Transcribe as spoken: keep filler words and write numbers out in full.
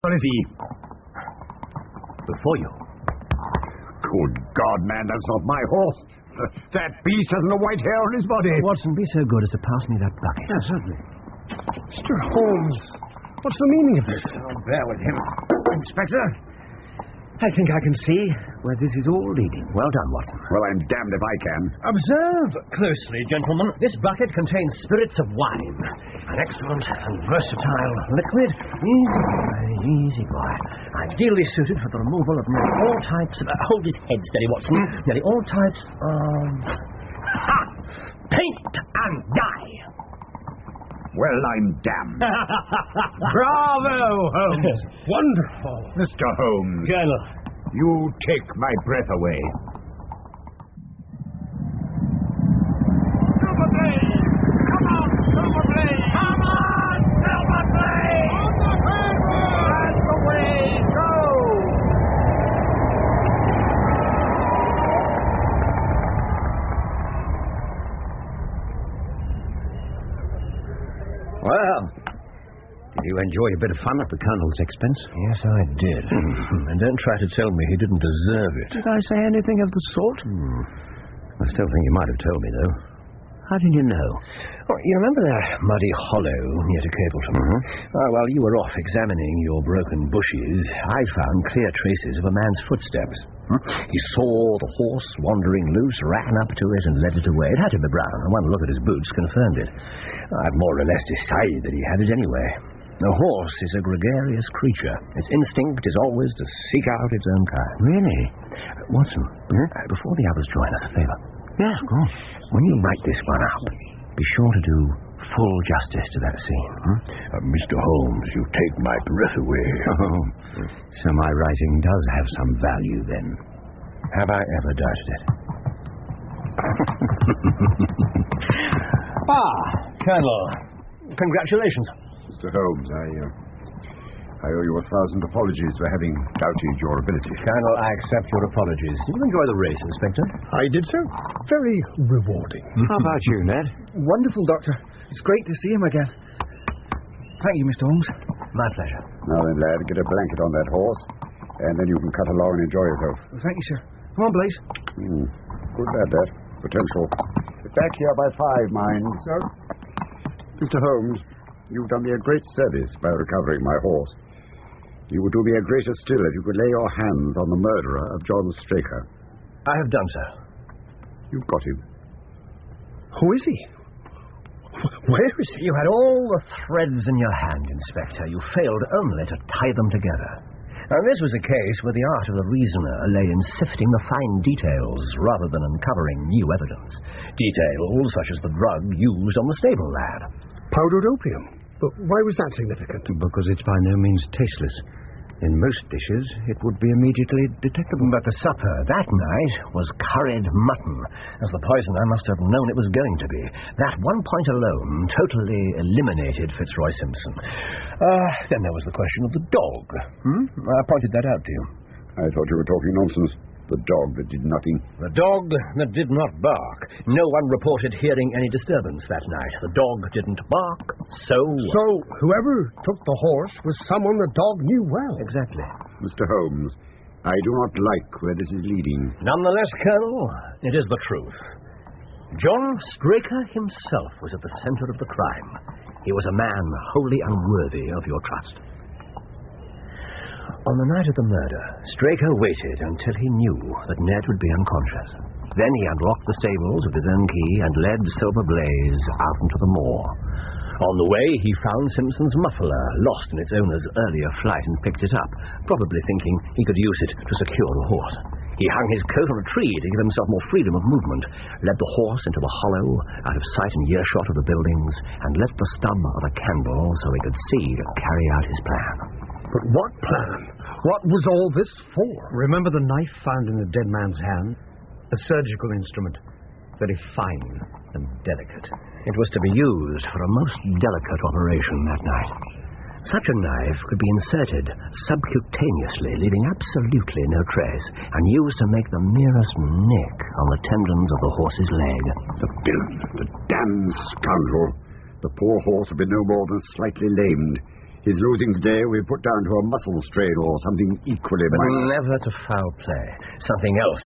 Where is he? Before you. Good God, man, that's not my horse. That beast hasn't a white hair on his body. Watson, be so good as to pass me that bucket. Yes, certainly. Mister Holmes, what's the meaning of this? Oh, bear with him. Inspector? I think I can see where this is all leading. Well done, Watson. Well, I'm damned if I can. Observe closely, gentlemen. This bucket contains spirits of wine. An excellent and versatile liquid. Easy boy, easy boy. Ideally suited for the removal of nearly all types of... Uh, hold his head steady, Watson. Nearly all types of... Ha! Paint and dye. Well, I'm damned. Bravo, Holmes. Wonderful. Mister Holmes. Colonel. You take my breath away. Silver Blaze! Come on, Silver Blaze! Come on, Silver Blaze! On the harbor! That's the way, go! Well, did you enjoy a bit of fun at the Colonel's expense? Yes, I did. And don't try to tell me he didn't deserve it. Did I say anything of the sort? Hmm. I still think you might have told me, though. How did you know? Oh, you remember that muddy hollow near to Capleton? Mm-hmm. Oh, while you were off examining your broken bushes, I found clear traces of a man's footsteps. Hmm? He saw the horse wandering loose, ran up to it, and led it away. It had to be brown, and one look at his boots confirmed it. I've more or less decided that he had it anyway. A horse is a gregarious creature. Its instinct is always to seek out its own kind. Really? Watson, hmm? uh, before the others join us, a favour. Yeah, of course. When you write this one up, be sure to do full justice to that scene. Hmm? Uh, Mister Holmes, you take my breath away. Oh, so my writing does have some value, then. Have I ever doubted it? Ah, Colonel. Congratulations. Mister Holmes, I, uh, I owe you a thousand apologies for having doubted your ability. Colonel, I accept your apologies. Did you enjoy the race, Inspector? I did, sir. Very rewarding. How about you, Ned? Wonderful, Doctor. It's great to see him again. Thank you, Mister Holmes. My pleasure. Now then, lad, get a blanket on that horse, and then you can cut along and enjoy yourself. Well, thank you, sir. Come on, Blaze. Hmm. Good lad, that. Potential. Get back here by five, mind. Sir? Mister Holmes, you've done me a great service by recovering my horse. You would do me a greater still if you could lay your hands on the murderer of John Straker. I have done so. You've got him. Who is he? Where is he? You had all the threads in your hand, Inspector. You failed only to tie them together. And this was a case where the art of the reasoner lay in sifting the fine details rather than uncovering new evidence. Details such as the drug used on the stable lad. Powdered opium. But why was that significant? Because it's by no means tasteless. In most dishes, it would be immediately detectable. But the supper that night was curried mutton, as the poisoner must have known it was going to be. That one point alone totally eliminated Fitzroy Simpson. Uh, then there was the question of the dog. Hmm? I pointed that out to you. I thought you were talking nonsense. The dog that did nothing. The dog that did not bark. No one reported hearing any disturbance that night. The dog didn't bark, so... So, whoever took the horse was someone the dog knew well. Exactly. Mister Holmes, I do not like where this is leading. Nonetheless, Colonel, it is the truth. John Straker himself was at the center of the crime. He was a man wholly unworthy of your trust. On the night of the murder, Straker waited until he knew that Ned would be unconscious. Then he unlocked the stables with his own key and led Silver Blaze out into the moor. On the way, he found Simpson's muffler lost in its owner's earlier flight and picked it up, probably thinking he could use it to secure the horse. He hung his coat on a tree to give himself more freedom of movement, led the horse into the hollow, out of sight and earshot of the buildings, and lit the stub of a candle so he could see to carry out his plan. But what plan? What was all this for? Remember the knife found in the dead man's hand? A surgical instrument. Very fine and delicate. It was to be used for a most delicate operation that night. Such a knife could be inserted subcutaneously, leaving absolutely no trace, and used to make the merest nick on the tendons of the horse's leg. The villain, the damned scoundrel. The poor horse had been no more than slightly lamed. His losing today will be put down to a muscle strain or something equally But minor. never to foul play. Something else